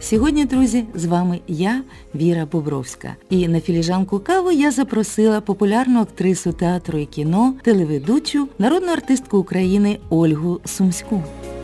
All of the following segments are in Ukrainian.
Сьогодні, друзі, з вами я, Віра Бобровська. І на філіжанку кави я запросила популярну актрису театру і кіно, телеведучу, народну артистку України Ольгу Сумську.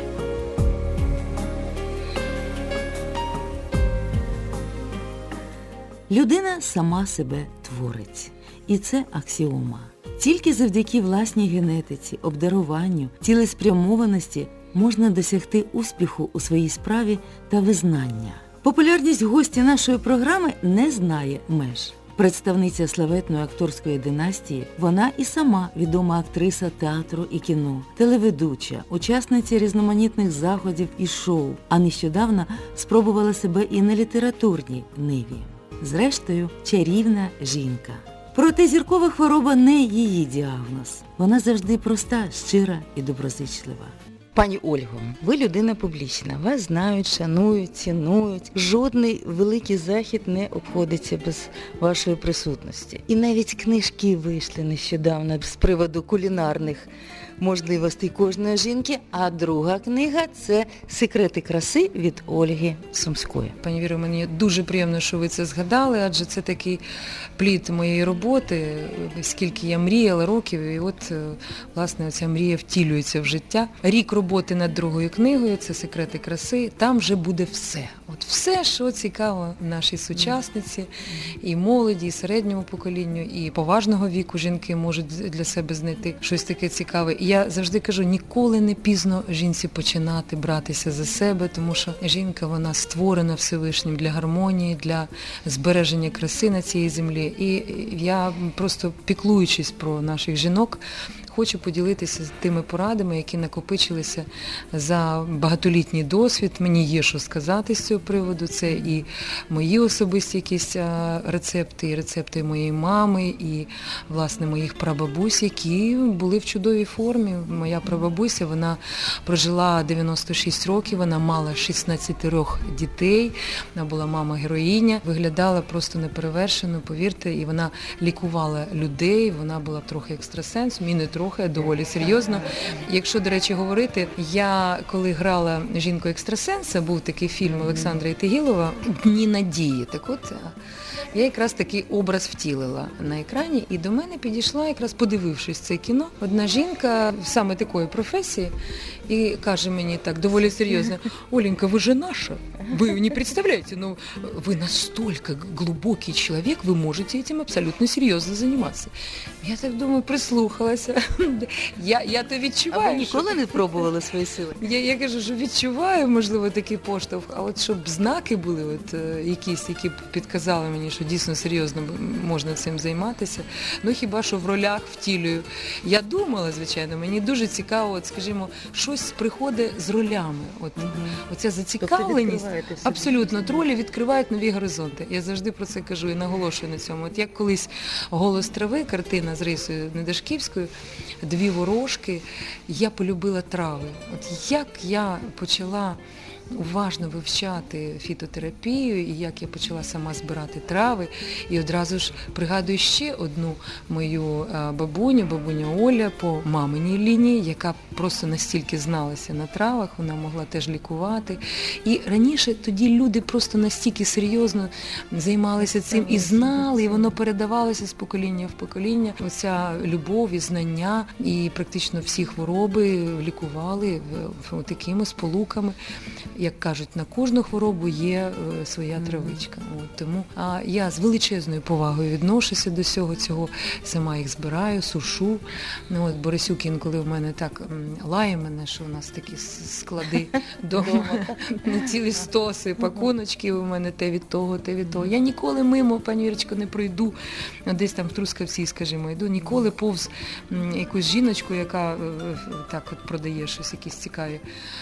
Людина сама себе творить. І це аксіома. Тільки завдяки власній генетиці, обдаруванню, цілеспрямованості можна досягти успіху у своїй справі та визнання. Популярність гостя нашої програми не знає меж. Представниця славетної акторської династії, вона і сама відома актриса театру і кіно, телеведуча, учасниця різноманітних заходів і шоу, а нещодавно спробувала себе і на літературній ниві. Зрештою, чарівна жінка. Проте зіркова хвороба не її діагноз. Вона завжди проста, щира і доброзичлива. Пані Ольго, ви людина публічна, вас знають, шанують, цінують. Жодний великий захід не обходиться без вашої присутності. І навіть книжки вийшли нещодавно з приводу кулінарних можливостей кожної жінки, а друга книга – це «Секрети краси» від Ольги Сумської. Пані Віро, мені дуже приємно, що ви це згадали, адже це такий плід моєї роботи, скільки я мріяла років, і от, власне, ця мрія втілюється в життя. Рік роботи над другою книгою – це «Секрети краси», там вже буде все. От все, що цікаво нашій сучасниці, і молоді, і середньому поколінню, і поважного віку жінки можуть для себе знайти щось таке цікаве. Я завжди кажу, ніколи не пізно жінці починати братися за себе, тому що жінка, вона створена Всевишнім для гармонії, для збереження краси на цій землі. І я просто, піклуючись про наших жінок, хочу поділитися тими порадами, які накопичилися за багатолітній досвід. Мені є що сказати з цього приводу. Це і мої особисті якісь рецепти, і рецепти моєї мами, і, власне, моїх прабабусь, які були в чудовій формі. Моя прабабуся, вона прожила 96 років, вона мала 16 дітей, вона була мама-героїня, виглядала просто неперевершено, повірте, і вона лікувала людей, вона була трохи екстрасенсом, і не трохи, доволі серйозно. Якщо, до речі, говорити, я коли грала жінку-екстрасенса, був такий фільм Олександра Ітигілова «Дні надії». Так от, я якраз такий образ втілила на екрані, і до мене підійшла, якраз подивившись це кіно, одна жінка саме такої професії, і каже мені так, доволі серйозно: «Оленька, вы же наша, вы не представляете, но вы настолько глубокий человек, вы можете этим абсолютно серьезно заниматься». Я так думаю, прислухалася. Я то відчуваю. А ви ніколи не пробували свої сили? Я кажу, що відчуваю, можливо, такий поштовх, а от щоб знаки були от якісь, які підказали мені, що дійсно серйозно можна цим займатися. Ну, хіба що в ролях втілюю. Я думала, звичайно, мені дуже цікаво, от, скажімо, щось приходить з ролями. От, оця зацікавленість. Абсолютно. Ролі відкривають нові горизонти. Я завжди про це кажу і наголошую на цьому. От як колись «Голос трави», картина з Рисою Недашківською, «Дві ворожки», я полюбила трави. От як я почала уважно вивчати фітотерапію, і як я почала сама збирати трави, і одразу ж пригадую ще одну мою бабуню Оля по маминій лінії, яка просто настільки зналася на травах, вона могла теж лікувати. І раніше тоді люди просто настільки серйозно займалися цим і знали, і воно передавалося з покоління в покоління. Оця любов і знання, і практично всі хвороби лікували такими сполуками. Як кажуть, на кожну хворобу є своя травичка. От, тому я з величезною повагою відношуся до всього цього, сама їх збираю, сушу. Ну, от Борисюк інколи в мене так лає мене, що у нас такі склади вдома, на цілі стоси, пакуночки у мене те від того, те від того. Я ніколи мимо, пані Вірочко, не пройду, десь там в Трускавці, скажімо, йду, ніколи повз якусь жіночку, яка так от продає щось, якісь цікаві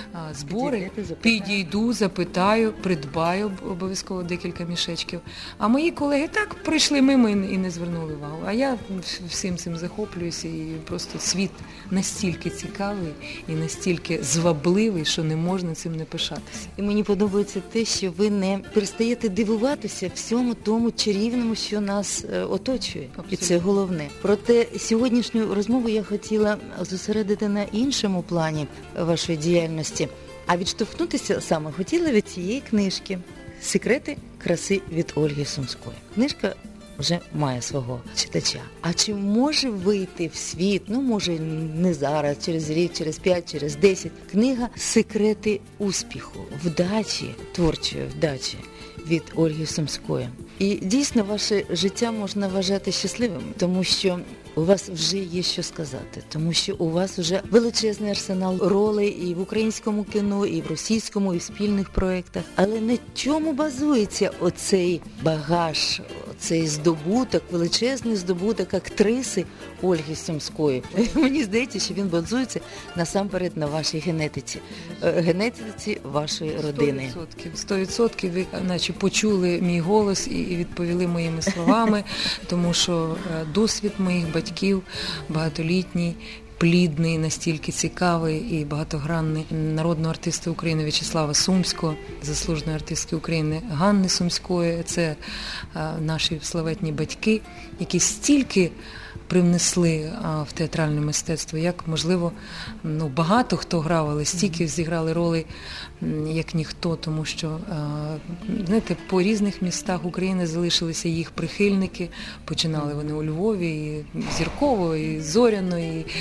збори, підійду, запитаю, придбаю обов'язково декілька мішечків. А мої колеги так пройшли мимо і не звернули увагу. А я всім цим захоплююся, і просто світ настільки цікавий і настільки звабливий, що не можна цим не пишатися. І мені подобається те, що ви не перестаєте дивуватися всьому тому чарівному, що нас оточує. Абсолютно. І це головне. Проте сьогоднішню розмову я хотіла зосередити на іншому плані вашої діяльності. А відштовхнутися саме хотіла від цієї книжки Секрети краси від Ольги Сумської. Книжка вже має свого читача. А чи може вийти в світ, ну може не зараз, через рік, через 5, через 10, книга «Секрети успіху, вдачі, творчої вдачі» від Ольги Сумської? І дійсно ваше життя можна вважати щасливим, тому що у вас вже є що сказати, тому що у вас вже величезний арсенал ролей і в українському кіно, і в російському, і в спільних проєктах. Але на чому базується оцей багаж, оцей здобуток, величезний здобуток актриси Ольги Сумської? Мені здається, що він базується насамперед на вашій генетиці, генетиці вашої родини. 100% ви наче почули мій голос і відповіли моїми словами, тому що досвід моїх батьків багатолітній, плідний, настільки цікавий і багатогранний народного артиста України В'ячеслава Сумського, заслуженої артистки України Ганни Сумської. Це наші славетні батьки, які стільки привнесли в театральне мистецтво, як, можливо, багато хто грав, але стільки зіграли ролей, як ніхто, тому що, знаєте, по різних містах України залишилися їх прихильники, починали вони у Львові, і Зірково, і Зоряно,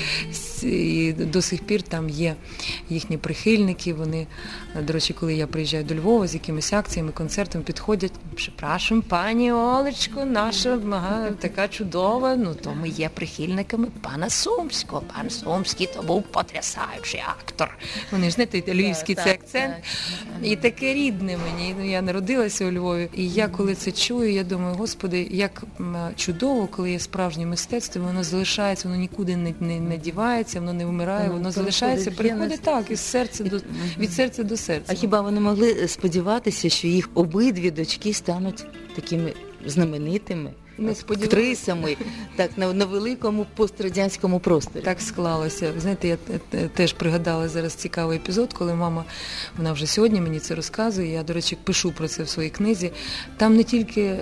і до сих пір там є їхні прихильники, вони, до речі, коли я приїжджаю до Львова з якимись акціями, концертами, підходять, «Припрошуємо, пані Олечко, наша така чудова, то ми є прихильниками пана Сумського. Пан Сумський то був потрясаючий актор». Вони ж, знаєте, львівський це акцент. І таке рідне мені. Я народилася у Львові. І я, коли це чую, я думаю, Господи, як чудово, коли є справжнє мистецтво, воно залишається, воно нікуди не дівається, воно не вмирає, воно залишається, переходить так, від серця до серця. А хіба вони могли сподіватися, що їх обидві дочки стануть такими знаменитими актрисами, так, на великому пострадянському просторі? Так склалося. Знаєте, я теж пригадала зараз цікавий епізод, коли мама, вона вже сьогодні мені це розказує, я, до речі, пишу про це в своїй книзі. Там не тільки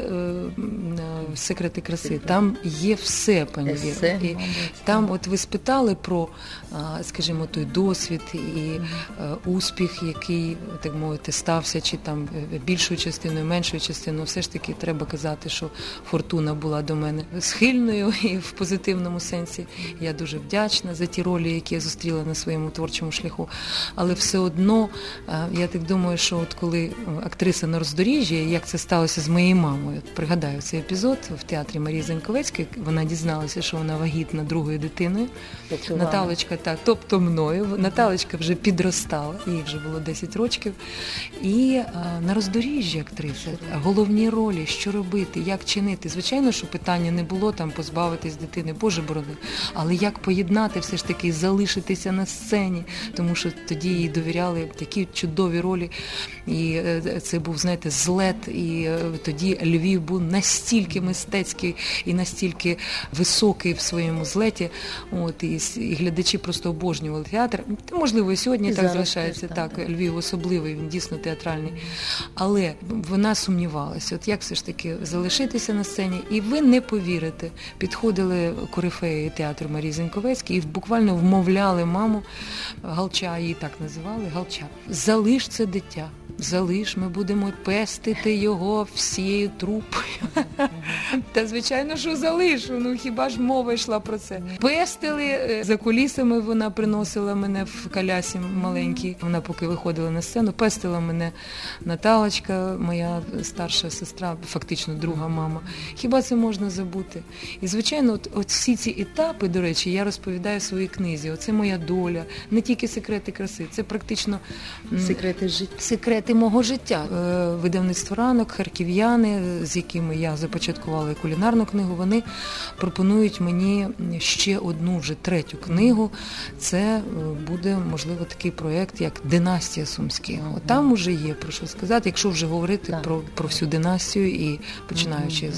секрети краси, там є все, пані Віра. І там, от ви спитали про, скажімо, той досвід і успіх, який, так мовити, стався, чи там більшою частиною, меншою частиною, все ж таки треба казати, що фортуна була до мене схильною і в позитивному сенсі. Я дуже вдячна за ті ролі, які я зустріла на своєму творчому шляху. Але все одно, я так думаю, що от коли актриса на роздоріжжі, як це сталося з моєю мамою, от пригадаю цей епізод в театрі Марії Заньковецької, вона дізналася, що вона вагітна другою дитиною. Наталочка, так, тобто мною. Наталочка вже підростала, їй вже було 10 років. І на роздоріжжі актриса, головні ролі, що робити, як чинити. Звичайно, що питання не було там позбавитись дитини, Боже борони, але як поєднати все ж таки, залишитися на сцені, тому що тоді їй довіряли такі чудові ролі, і це був, знаєте, злет, і тоді Львів був настільки мистецький і настільки високий в своєму злеті, от, і глядачі просто обожнювали театр. Можливо, і сьогодні так залишається, так, Львів особливий, він дійсно театральний, але вона сумнівалася, от як все ж таки залишитися на сцені, і ви не повірите, підходили корифеї театру Марії Заньковецької і буквально вмовляли маму, Галча, її так називали, Галча, залиш це дитя, залиш, ми будемо пестити його всією трупою. Та, звичайно, що залишу, хіба ж мова йшла про це. Пестили, за кулісами вона приносила мене в колясі маленькій, вона поки виходила на сцену, пестила мене Наталочка, моя старша сестра, фактично друга мама. Хіба це можна забути? І, звичайно, от всі ці етапи, до речі, я розповідаю в своїй книзі. Оце моя доля, не тільки секрети краси, це практично секрети життя. Секрети мого життя. Видавництво «Ранок», харків'яни, з якими я започаткувала кулінарну книгу, вони пропонують мені ще одну, вже третю книгу. Це буде, можливо, такий проєкт, як «Династія Сумських». Там уже є про що сказати, якщо вже говорити про всю династію, і починаючи з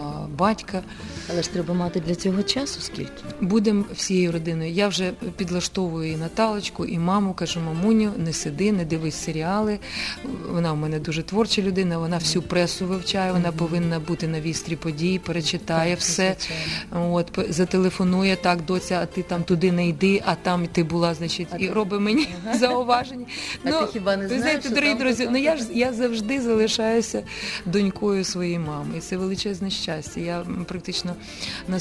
батька. Але ж треба мати для цього часу скільки? Будемо всією родиною. Я вже підлаштовую і Наталочку, і маму, кажу: мамуню, не сиди, не дивись серіали. Вона в мене дуже творча людина, вона всю пресу вивчає, вона повинна бути на вістрі подій, перечитає все. От, зателефонує: так, доця, а ти там туди не йди, а там ти була, значить, і робить мені зауваження. А ти хіба не знаєш, знаєте, що дорогі там друзі, таке? я завжди залишаюся донькою своєї мами. І це величезне щастя. Я практично на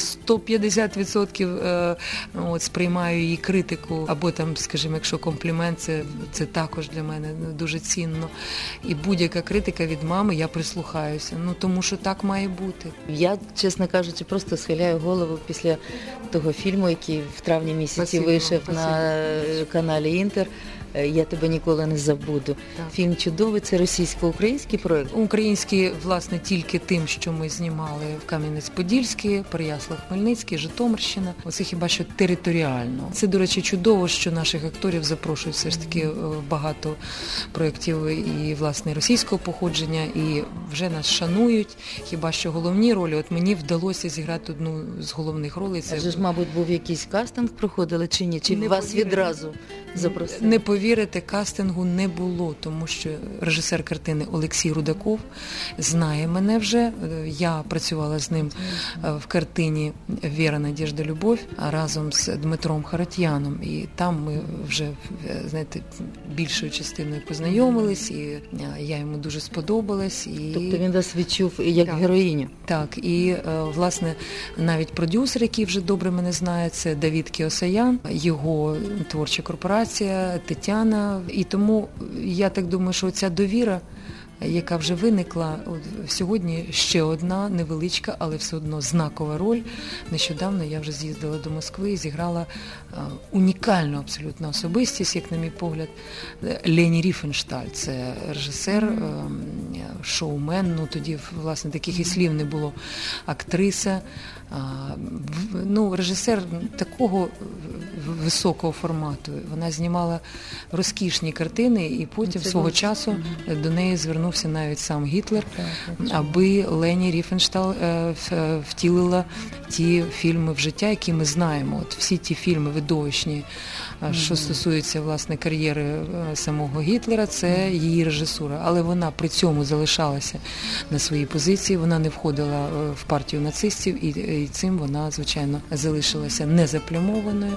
150% сприймаю її критику, або там, скажімо, якщо комплімент, це також для мене дуже цінно. І будь-яка критика від мами, я прислухаюся. Тому що так має бути. Я, чесно кажучи, просто схиляю голову після того фільму, який в травні місяці Спасибо, вийшов спасибо. на каналі Інтер. Я тебе ніколи не забуду. Так. Фільм чудовий, це російсько-український проєкт. Українські, власне, тільки тим, що ми знімали в Кам'янець-Подільський, Переяслав-Хмельницький, Житомирщина. Оце хіба що територіально. Це, до речі, чудово, що наших акторів запрошують все ж таки в багато проєктів і, власне, російського походження, і вже нас шанують. Хіба що головні ролі, от мені вдалося зіграти одну з головних ролей. Це Це ж, мабуть, був якийсь кастинг, проходили чи ні? Чи Не вас повірите. відразу запросили? Не повірите, кастингу не було, тому що режисер картини Олексій Рудаков знає мене вже. Я працювала з ним в картині «Віра, Надєжда, Любов» разом з Дмитром Харатьяном. І там ми вже, знаєте, більшою частиною познайомились, і я йому дуже сподобалась. І... Тобто він вас відчув як Так. героїню? Так, і, власне, навіть продюсер, який вже добре мене знає, це Давід Кіосаян, його творча корпорація, Тетяна. І тому я так думаю, що ця довіра, яка вже виникла, сьогодні ще одна невеличка, але все одно знакова роль. Нещодавно я вже з'їздила до Москви і зіграла унікальну абсолютно особистість, як на мій погляд, Лені Ріфеншталь. Це режисер, шоумен, тоді, власне, таких і слів не було, актриса. Режисер такого високого формату. Вона знімала розкішні картини, і потім свого часу до неї звернувся навіть сам Гітлер, аби Лені Ріфеншталь втілила ті фільми в життя, які ми знаємо. От всі ті фільми видовищні, що стосуються, власне, кар'єри самого Гітлера, це її режисура. Але вона при цьому залишалася на своїй позиції, вона не входила в партію нацистів, і цим вона, звичайно, залишилася незаплямованою.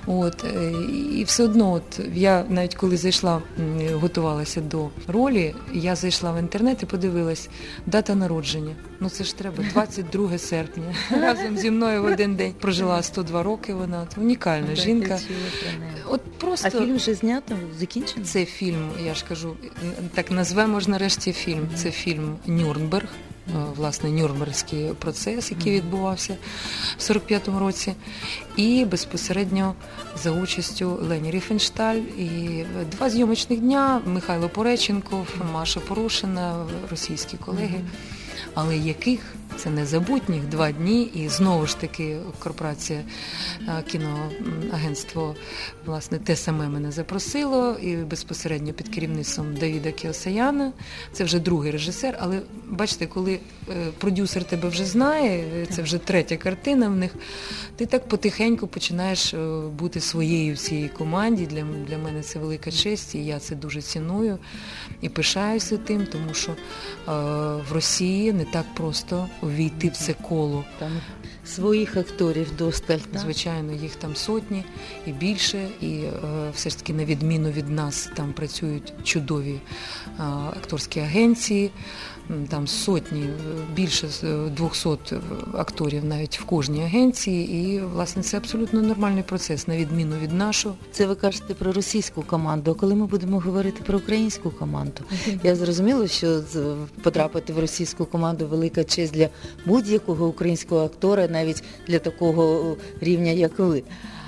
І все одно, я навіть коли зайшла, готувалася до ролі, я зайшла в інтернет і подивилась: дата народження. Це ж треба, 22 серпня. Разом зі мною в один день прожила 102 роки вона. Унікальна жінка. Просто... А фільм вже знято, закінчений? Це фільм, я ж кажу, так назвемо ж нарешті фільм. Це фільм «Нюрнберг», власне, Нюрнбергський процес, який відбувався в 45-му році. І безпосередньо за участю Лені Ріфеншталь. І 2 зйомочних дня: Михайло Пореченков, Маша Порошина, російські колеги, але яких це незабутніх 2 дні. І знову ж таки корпорація, кіноагентство, власне, те саме мене запросило, і безпосередньо під керівництвом Давіда Кіосаяна. Це вже другий режисер, але бачите, коли продюсер тебе вже знає, це вже 3-я картина в них, ти так потихеньку починаєш бути своєю в цій команді. Для мене це велика честь, і я це дуже ціную і пишаюся тим, тому що в Росії не так просто увійти в це коло. Там своїх акторів досталь. Звичайно, їх там сотні і більше, і все ж таки, на відміну від нас, там працюють чудові акторські агенції, там сотні, більше 200 акторів навіть в кожній агенції, і, власне, це абсолютно нормальний процес, на відміну від нашого. Це ви кажете про російську команду, а коли ми будемо говорити про українську команду? Я зрозуміла, що потрапити в російську команду велика честь для будь-якого українського актора, навіть для такого рівня, як ви.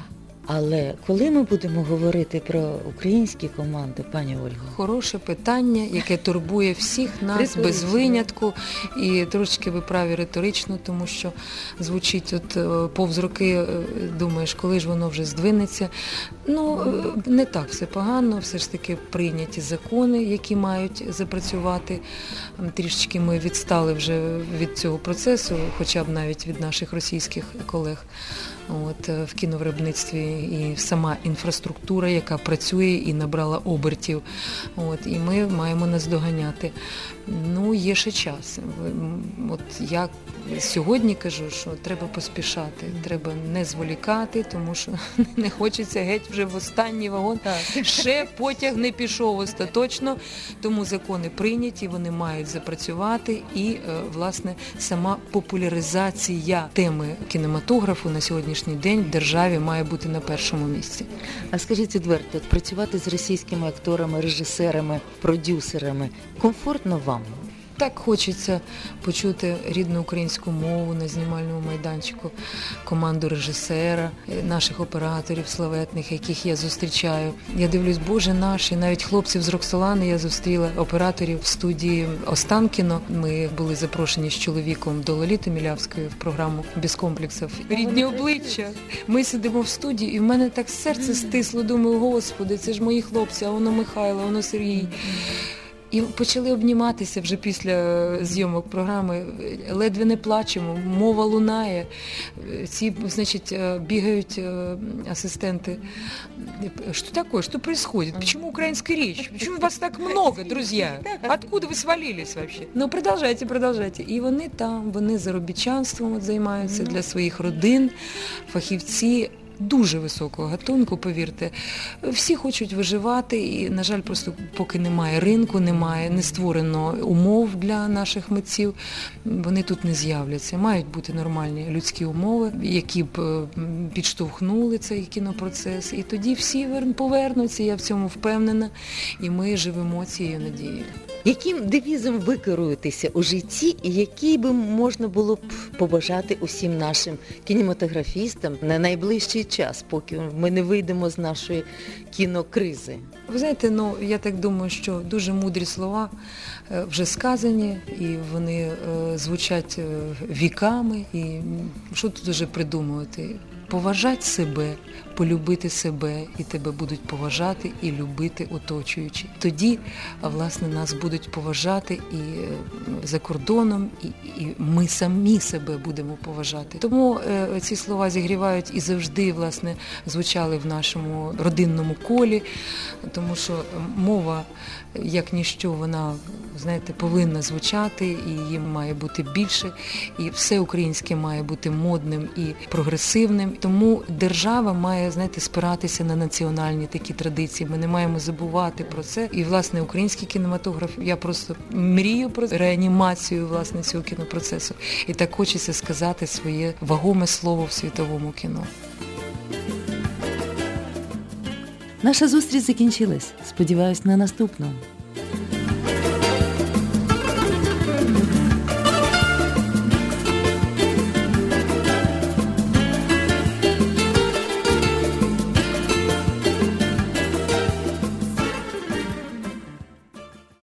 Але коли ми будемо говорити про українські команди, пані Ольго? Хороше питання, яке турбує всіх нас Риторично. без винятку. І трошки ви праві риторично, тому що звучить повз роки, думаєш, коли ж воно вже здвинеться. Не так все погано, все ж таки прийняті закони, які мають запрацювати. Трішечки ми відстали вже від цього процесу, хоча б навіть від наших російських колег. В кіновиробництві і сама інфраструктура, яка працює і набрала обертів. І ми маємо наздоганяти. Є ще час. Я сьогодні кажу, що треба поспішати, треба не зволікати, тому що не хочеться геть вже в останній вагон. Ще потяг не пішов остаточно, тому закони прийняті, вони мають запрацювати і, власне, сама популяризація теми кінематографу на сьогоднішній день в державі має бути на першому місці. А скажіть відверто, працювати з російськими акторами, режисерами, продюсерами комфортно вам? Так хочеться почути рідну українську мову на знімальному майданчику, команду режисера, наших операторів славетних, яких я зустрічаю. Я дивлюсь, Боже наш, і навіть хлопців з Роксолани я зустріла, операторів в студії Останкіно. Ми були запрошені з чоловіком до Лоліти Мілявської в програму «Без комплексів». Рідні обличчя. Ми сидимо в студії, і в мене так серце стисло. Думаю, Господи, це ж мої хлопці, а воно Михайло, воно Сергій. І почали обніматися вже після зйомок програми. Ледве не плачемо, мова лунає. Бігають асистенти. Что такое? Что происходит? Почему украинская речь? Почему вас так много, друзья? Откуда вы свалились вообще? Продовжайте. І вони там, вони заробітчанством займаються для своїх родин, фахівці дуже високого гатунку, повірте. Всі хочуть виживати і, на жаль, просто поки немає ринку, не створено умов для наших митців, вони тут не з'являться. Мають бути нормальні людські умови, які б підштовхнули цей кінопроцес. І тоді всі повернуться, я в цьому впевнена, і ми живемо цією надією. Яким девізом ви керуєтеся у житті, і який би можна було б побажати усім нашим кінематографістам на найближчий час, поки ми не вийдемо з нашої кінокризи? Ви знаєте, я так думаю, що дуже мудрі слова вже сказані, і вони звучать віками, і що тут вже придумувати? Поважати себе, полюбити себе, і тебе будуть поважати і любити оточуючі. Тоді, власне, нас будуть поважати і за кордоном, і ми самі себе будемо поважати. Тому ці слова зігрівають і завжди, власне, звучали в нашому родинному колі, тому що мова, як ніщо, вона, знаєте, повинна звучати, і її має бути більше, і все українське має бути модним і прогресивним. Тому держава має, знаєте, спиратися на національні такі традиції. Ми не маємо забувати про це. І, власне, український кінематограф, я просто мрію про реанімацію, власне, цього кінопроцесу. І так хочеться сказати своє вагоме слово в світовому кіно. Наша зустріч закінчилась. Сподіваюсь, на наступну.